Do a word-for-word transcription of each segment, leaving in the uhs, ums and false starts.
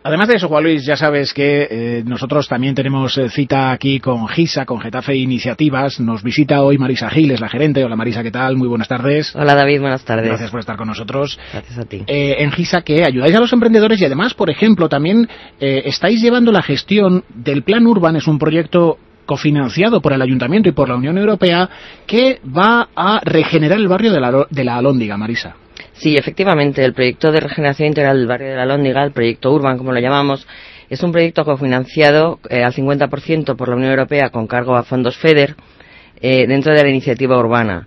Además de eso, Juan Luis, ya sabes que eh, nosotros también tenemos eh, cita aquí con GISA, con Getafe Iniciativas. Nos visita hoy Marisa Giles, la gerente. Hola Marisa, ¿qué tal? Muy buenas tardes. Hola David, buenas tardes. Gracias por estar con nosotros. Gracias a ti. Eh, en GISA, que ayudáis a los emprendedores y además, por ejemplo, también eh, estáis llevando la gestión del Plan Urban. Es un proyecto cofinanciado por el Ayuntamiento y por la Unión Europea que va a regenerar el barrio de la, de la Alhóndiga, Marisa. Sí, efectivamente, el proyecto de regeneración integral del barrio de la Alhóndiga, el proyecto Urban, como lo llamamos, es un proyecto cofinanciado eh, al cincuenta por ciento por la Unión Europea con cargo a fondos FEDER eh, dentro de la iniciativa urbana.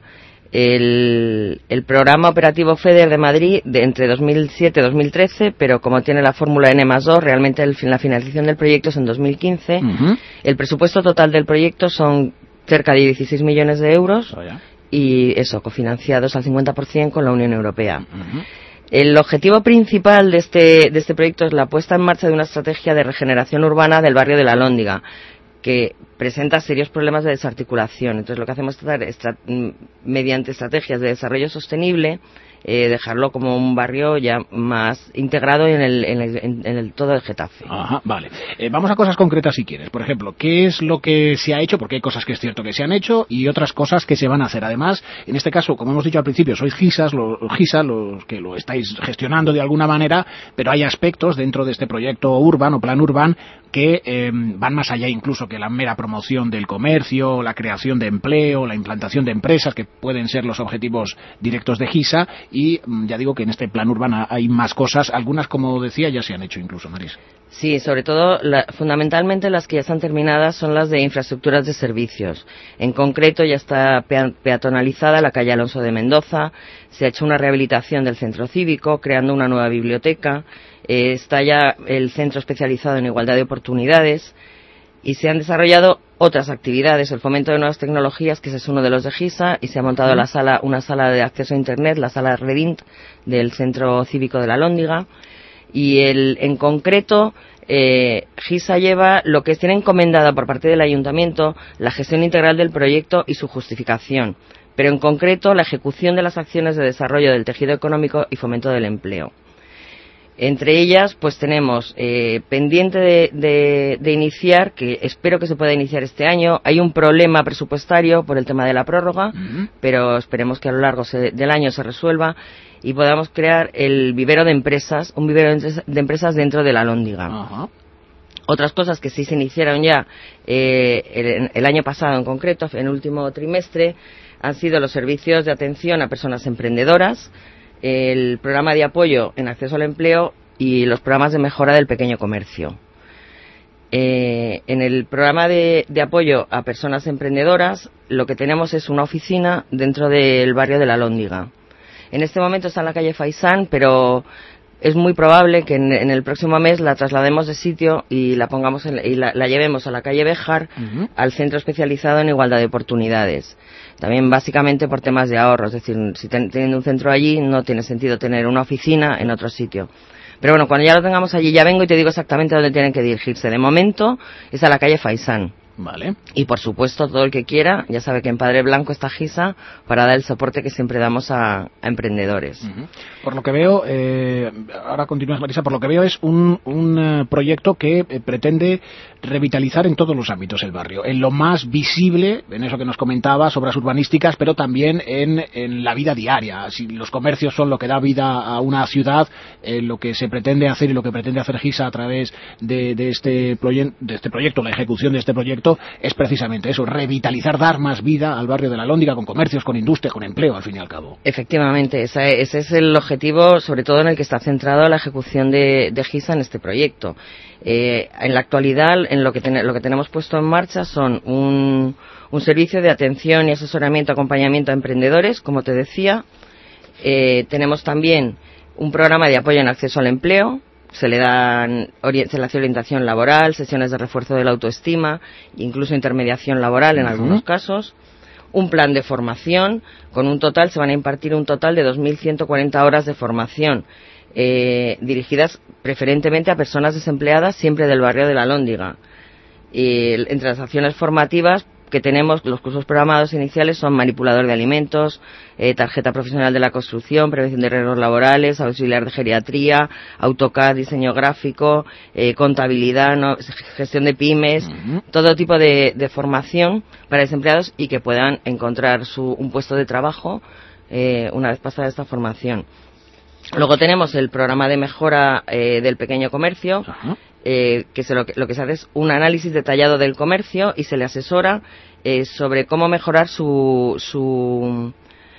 El, el programa operativo FEDER de Madrid de entre dos mil siete y dos mil trece, pero como tiene la fórmula N más dos, realmente el, la finalización del proyecto es en dos mil quince. Uh-huh. El presupuesto total del proyecto son cerca de dieciséis millones de euros. Oh, yeah. Y eso, cofinanciados al cincuenta por ciento con la Unión Europea. Uh-huh. El objetivo principal de este, de este proyecto es la puesta en marcha de una estrategia de regeneración urbana del barrio de la Alhóndiga, que presenta serios problemas de desarticulación. Entonces lo que hacemos es tratar, estra, mediante estrategias de desarrollo sostenible, eh, dejarlo como un barrio ya más integrado en el, en el, en el todo el Getafe. Ajá, vale. Eh, vamos a cosas concretas si quieres. Por ejemplo, ¿qué es lo que se ha hecho? Porque hay cosas que es cierto que se han hecho y otras cosas que se van a hacer. Además, en este caso, como hemos dicho al principio, sois GISAs, los, GISA, los que lo estáis gestionando de alguna manera, pero hay aspectos dentro de este proyecto Urban o Plan Urban que eh, van más allá incluso que la mera promoción del comercio, la creación de empleo, la implantación de empresas, que pueden ser los objetivos directos de GISA. Y ya digo que en este Plan Urban hay más cosas, algunas, como decía, ya se han hecho incluso, Marisa. Sí, sobre todo, la, fundamentalmente las que ya están terminadas son las de infraestructuras de servicios. En concreto, ya está peatonalizada la calle Alonso de Mendoza, se ha hecho una rehabilitación del centro cívico, creando una nueva biblioteca, eh, está ya el centro especializado en igualdad de oportunidades, y se han desarrollado otras actividades, el fomento de nuevas tecnologías, que ese es uno de los de GISA, y se ha montado la sala, una sala de acceso a Internet, la sala Redint del Centro Cívico de la Alhóndiga, y el, en concreto, eh, GISA lleva lo que tiene encomendada por parte del Ayuntamiento, la gestión integral del proyecto y su justificación, pero en concreto la ejecución de las acciones de desarrollo del tejido económico y fomento del empleo. Entre ellas, pues tenemos eh, pendiente de, de, de iniciar, que espero que se pueda iniciar este año. Hay un problema presupuestario por el tema de la prórroga, uh-huh. pero esperemos que a lo largo se, del año se resuelva y podamos crear el vivero de empresas, un vivero de empresas dentro de la Alhóndiga. Uh-huh. Otras cosas que sí se iniciaron ya eh, el, el año pasado en concreto, en el último trimestre, han sido los servicios de atención a personas emprendedoras, el programa de apoyo en acceso al empleo y los programas de mejora del pequeño comercio. Eh, en el programa de, de apoyo a personas emprendedoras, lo que tenemos es una oficina dentro del barrio de la Alhóndiga. En este momento está en la calle Faisán, pero es muy probable que en, en el próximo mes la traslademos de sitio y la pongamos en, y la, la llevemos a la calle Béjar, uh-huh. al centro especializado en igualdad de oportunidades. También básicamente por temas de ahorro, es decir, si ten, teniendo un centro allí no tiene sentido tener una oficina en otro sitio. Pero bueno, cuando ya lo tengamos allí ya vengo y te digo exactamente dónde tienen que dirigirse. De momento es a la calle Faisán. Vale. Y por supuesto todo el que quiera, ya sabe que en Padre Blanco está GISA para dar el soporte que siempre damos a, a emprendedores. Uh-huh. Por lo que veo, eh, ahora continúas Marisa, por lo que veo es un, un uh, proyecto que eh, pretende revitalizar en todos los ámbitos el barrio, en lo más visible, en eso que nos comentabas, obras urbanísticas, pero también en, en la vida diaria. Si los comercios son lo que da vida a una ciudad, eh, lo que se pretende hacer y lo que pretende hacer GISA a través de, de, este proye- de este proyecto, la ejecución de este proyecto, es precisamente eso, revitalizar, dar más vida al barrio de la Alhóndiga, con comercios, con industria, con empleo, al fin y al cabo. Efectivamente, ese, ese es el objetivo, sobre todo en el que está centrado la ejecución de, de GISA en este proyecto. Eh, en la actualidad, en lo que, ten, lo que tenemos puesto en marcha son un, un servicio de atención y asesoramiento, acompañamiento a emprendedores, como te decía. Eh, tenemos también un programa de apoyo en acceso al empleo. Se le dan se le hace orientación laboral, sesiones de refuerzo de la autoestima, incluso intermediación laboral en uh-huh. algunos casos. Un plan de formación, con un total, se van a impartir un total de dos mil ciento cuarenta horas de formación, eh, dirigidas preferentemente a personas desempleadas, siempre del barrio de la Alhóndiga. Y entre las acciones formativas, que tenemos, los cursos programados iniciales son manipulador de alimentos, eh, tarjeta profesional de la construcción, prevención de riesgos laborales, auxiliar de geriatría, AutoCAD, diseño gráfico, eh, contabilidad, ¿no? Gestión de pymes, uh-huh. todo tipo de, de formación para desempleados y que puedan encontrar su, un puesto de trabajo eh, una vez pasada esta formación. Luego tenemos el programa de mejora eh, del pequeño comercio, uh-huh. eh, que se lo, que lo que se hace es un análisis detallado del comercio y se le asesora eh, sobre cómo mejorar su, su,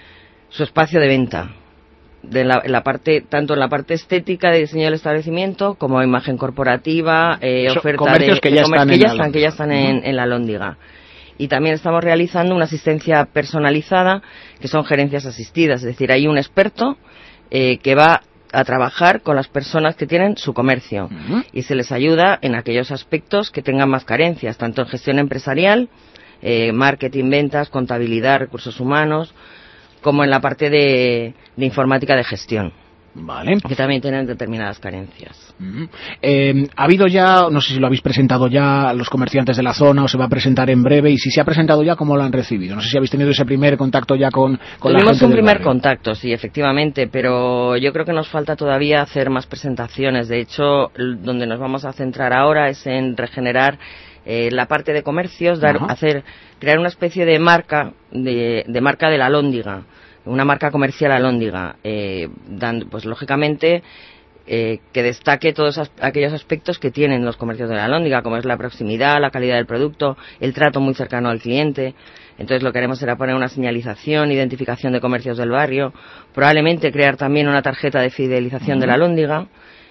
su espacio de venta. De la, la parte, tanto en la parte estética de diseño del establecimiento como imagen corporativa, eh, oferta comercios de, que de ya comer, están, que ya en, están, la que ya están en, uh-huh. en la Alhóndiga. Y también estamos realizando una asistencia personalizada, que son gerencias asistidas, es decir, hay un experto eh, que va a trabajar con las personas que tienen su comercio uh-huh. y se les ayuda en aquellos aspectos que tengan más carencias, tanto en gestión empresarial, eh, marketing, ventas, contabilidad, recursos humanos, como en la parte de, de informática de gestión. Vale. Que también tienen determinadas carencias. Uh-huh. Eh, ¿Ha habido ya, no sé si lo habéis presentado ya a los comerciantes de la zona o se va a presentar en breve? Y si se ha presentado ya, ¿cómo lo han recibido? No sé si habéis tenido ese primer contacto ya con, con la gente Tuvimos un del primer barrio. contacto, sí, efectivamente, pero yo creo que nos falta todavía hacer más presentaciones. De hecho, donde nos vamos a centrar ahora es en regenerar eh, la parte de comercios, dar, uh-huh. hacer, crear una especie de marca, de, de marca de la Alhóndiga. Una marca comercial alhóndiga, eh, dando, pues lógicamente eh, que destaque todos as- aquellos aspectos que tienen los comercios de la Alhóndiga, como es la proximidad, la calidad del producto, el trato muy cercano al cliente. Entonces lo que haremos será poner una señalización, identificación de comercios del barrio, probablemente crear también una tarjeta de fidelización uh-huh. de la Alhóndiga,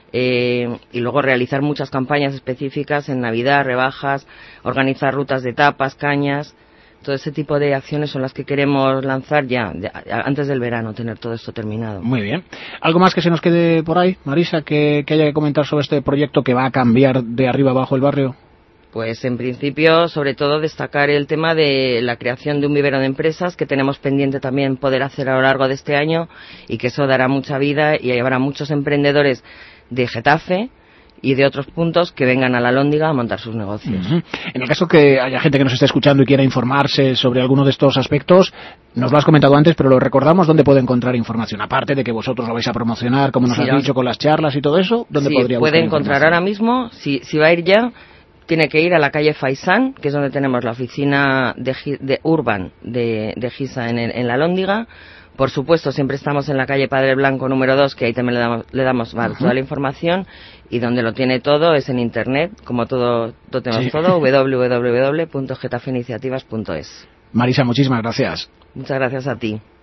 eh, y luego realizar muchas campañas específicas en Navidad, rebajas, organizar rutas de tapas, cañas. Todo ese tipo de acciones son las que queremos lanzar ya, ya, antes del verano, tener todo esto terminado. Muy bien. ¿Algo más que se nos quede por ahí, Marisa, que, que haya que comentar sobre este proyecto que va a cambiar de arriba abajo el barrio? Pues en principio, sobre todo, destacar el tema de la creación de un vivero de empresas que tenemos pendiente también poder hacer a lo largo de este año y que eso dará mucha vida y habrá muchos emprendedores de Getafe y de otros puntos que vengan a la Alhóndiga a montar sus negocios. Uh-huh. En el caso que haya gente que nos esté escuchando y quiera informarse sobre alguno de estos aspectos, nos lo has comentado antes, pero lo recordamos, ¿dónde puede encontrar información? Aparte de que vosotros lo vais a promocionar, como nos sí, has ¿no? dicho, con las charlas y todo eso, ¿dónde sí, podría buscar puede encontrar ahora mismo, si, si va a ir ya, tiene que ir a la calle Faisán, que es donde tenemos la oficina de, de Urban de, de Gisa en, en la Alhóndiga. Por supuesto, siempre estamos en la calle Padre Blanco número dos, que ahí también le damos, le damos uh-huh. toda la información, y donde lo tiene todo es en internet, como todo, lo tenemos sí. todo, doble u doble u doble u punto getafeiniciativas punto es. Marisa, muchísimas gracias. Muchas gracias a ti.